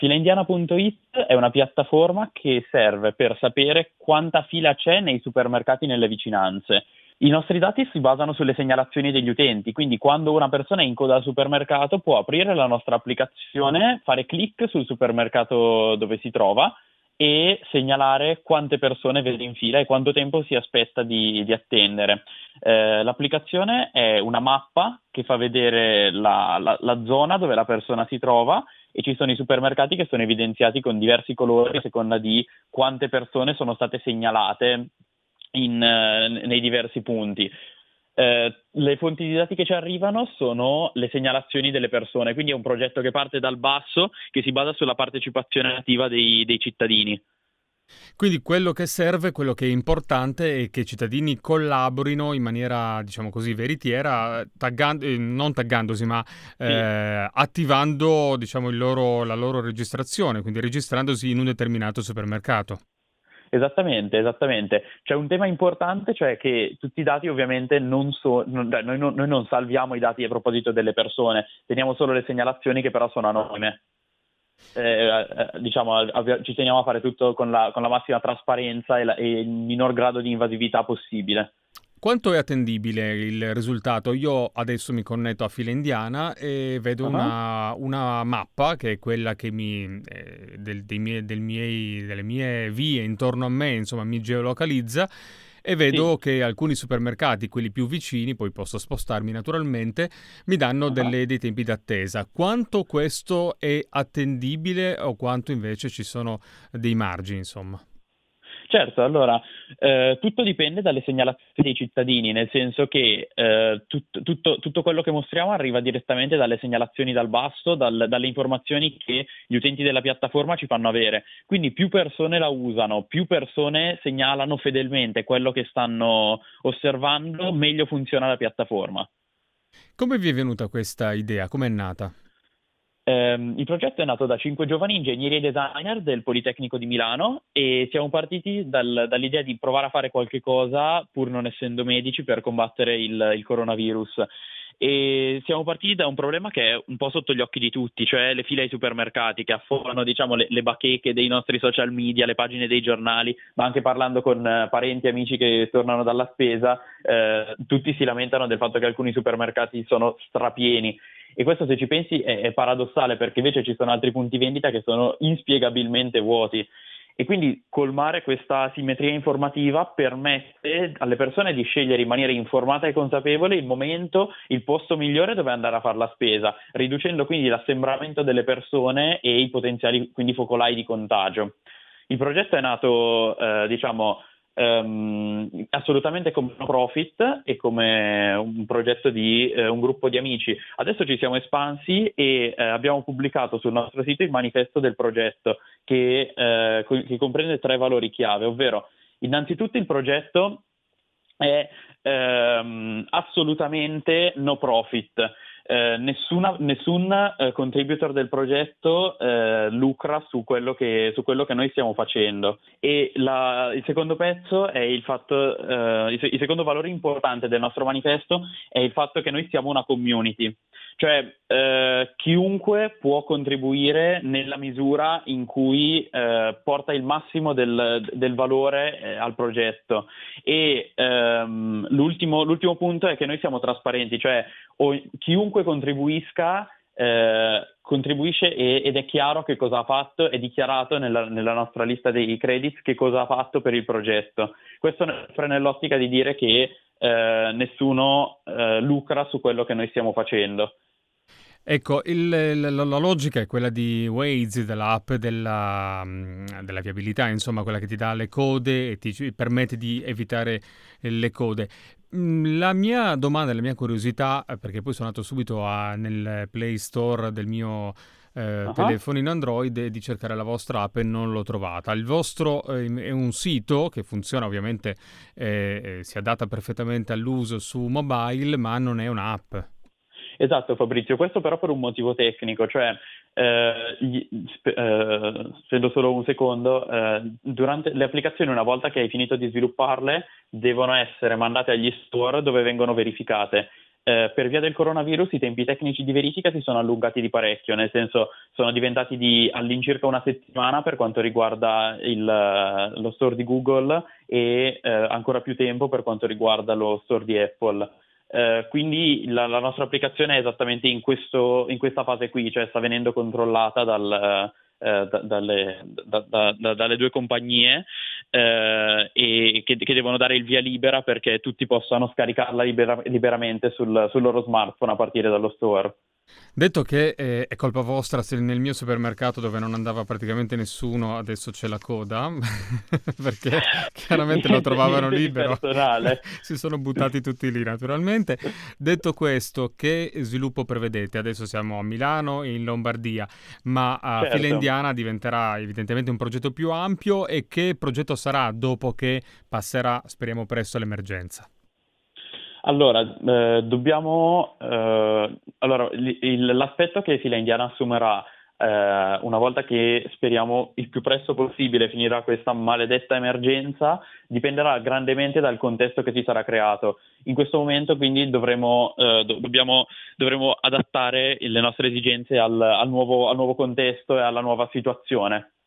Filaindiana.it è una piattaforma che serve per sapere quanta fila c'è nei supermercati nelle vicinanze. I nostri dati si basano sulle segnalazioni degli utenti, quindi quando una persona è in coda al supermercato può aprire la nostra applicazione, fare clic sul supermercato dove si trova e segnalare quante persone vede in fila e quanto tempo si aspetta di attendere. L'applicazione è una mappa che fa vedere la zona dove la persona si trova e ci sono i supermercati che sono evidenziati con diversi colori a seconda di quante persone sono state segnalate nei diversi punti. Le fonti di dati che ci arrivano sono le segnalazioni delle persone, quindi è un progetto che parte dal basso, che si basa sulla partecipazione attiva dei cittadini. Quindi quello che serve, quello che è importante è che i cittadini collaborino in maniera, diciamo così, veritiera, non taggandosi, ma Sì. attivando, diciamo, la loro registrazione, quindi registrandosi in un determinato supermercato. Esattamente, esattamente. C'è un tema importante, cioè che tutti i dati ovviamente non sono, noi non salviamo i dati a proposito delle persone, teniamo solo le segnalazioni che però sono anonime. Diciamo, ci teniamo a fare tutto con la massima trasparenza e il minor grado di invasività possibile. Quanto è attendibile il risultato? Io adesso mi connetto a Fila Indiana e vedo Ah, una mappa che è quella che delle mie vie intorno a me, insomma, mi geolocalizza e sì. vedo che alcuni supermercati, quelli più vicini, poi posso spostarmi naturalmente, mi danno Ah. dei tempi d'attesa. Quanto questo è attendibile o quanto invece ci sono dei margini, insomma? Certo, allora, tutto dipende dalle segnalazioni dei cittadini, nel senso che tutto quello che mostriamo arriva direttamente dalle segnalazioni dal basso, dalle informazioni che gli utenti della piattaforma ci fanno avere. Quindi più persone la usano, più persone segnalano fedelmente quello che stanno osservando, meglio funziona la piattaforma. Come vi è venuta questa idea? Come è nata? Il progetto è nato da 5 giovani ingegneri e designer del Politecnico di Milano e siamo partiti dall'idea di provare a fare qualche cosa, pur non essendo medici, per combattere il coronavirus. E siamo partiti da un problema che è un po' sotto gli occhi di tutti, cioè le file ai supermercati che affollano, diciamo, le bacheche dei nostri social media, le pagine dei giornali, ma anche parlando con parenti e amici che tornano dalla spesa, tutti si lamentano del fatto che alcuni supermercati sono strapieni. E questo, se ci pensi, è paradossale perché invece ci sono altri punti vendita che sono inspiegabilmente vuoti. E quindi colmare questa asimmetria informativa permette alle persone di scegliere in maniera informata e consapevole il momento, il posto migliore dove andare a fare la spesa, riducendo quindi l'assembramento delle persone e i potenziali quindi focolai di contagio. Il progetto è nato, diciamo, assolutamente come no profit e come un progetto di un gruppo di amici. Adesso ci siamo espansi e abbiamo pubblicato sul nostro sito il manifesto del progetto che comprende 3 valori chiave, ovvero innanzitutto il progetto è assolutamente no profit. Nessun contributor del progetto lucra su quello che noi stiamo facendo. E il secondo pezzo è il fatto, il secondo valore importante del nostro manifesto è il fatto che noi siamo una community. Cioè, chiunque può contribuire nella misura in cui porta il massimo del valore al progetto. E l'ultimo punto è che noi siamo trasparenti, cioè chiunque contribuisca contribuisce ed è chiaro che cosa ha fatto, è dichiarato nella nostra lista dei credits che cosa ha fatto per il progetto. Questo sempre nell'ottica di dire che nessuno lucra su quello che noi stiamo facendo. Ecco, la logica è quella di Waze, dell'app della viabilità, insomma, quella che ti dà le code e ti permette di evitare le code. La mia domanda, la mia curiosità, perché poi sono andato subito nel Play Store del mio Ah. telefonino Android e di cercare la vostra app e non l'ho trovata. Il vostro è un sito che funziona ovviamente, si adatta perfettamente all'uso su mobile, ma non è un'app. Esatto, Fabrizio, questo però per un motivo tecnico, cioè, spendo solo un secondo, durante le applicazioni, una volta che hai finito di svilupparle, devono essere mandate agli store dove vengono verificate. Per via del coronavirus i tempi tecnici di verifica si sono allungati di parecchio, nel senso sono diventati di all'incirca una settimana per quanto riguarda lo store di Google e ancora più tempo per quanto riguarda lo store di Apple. Quindi la nostra applicazione è esattamente in questa fase qui, cioè sta venendo controllata dalle due compagnie e che devono dare il via libera perché tutti possano scaricarla liberamente sul loro smartphone a partire dallo store. Detto che è colpa vostra se nel mio supermercato dove non andava praticamente nessuno adesso c'è la coda, perché chiaramente lo trovavano Niente di libero, personale. si sono buttati tutti lì naturalmente. Detto questo, che sviluppo prevedete? Adesso siamo a Milano e in Lombardia, ma a Fila Certo. Indiana diventerà evidentemente un progetto più ampio e che progetto sarà dopo che passerà, speriamo presto, l'emergenza? Allora, allora, l'aspetto che Fila Indiana assumerà una volta che speriamo il più presto possibile finirà questa maledetta emergenza, dipenderà grandemente dal contesto che si sarà creato. In questo momento quindi dovremo adattare le nostre esigenze al nuovo contesto e alla nuova situazione.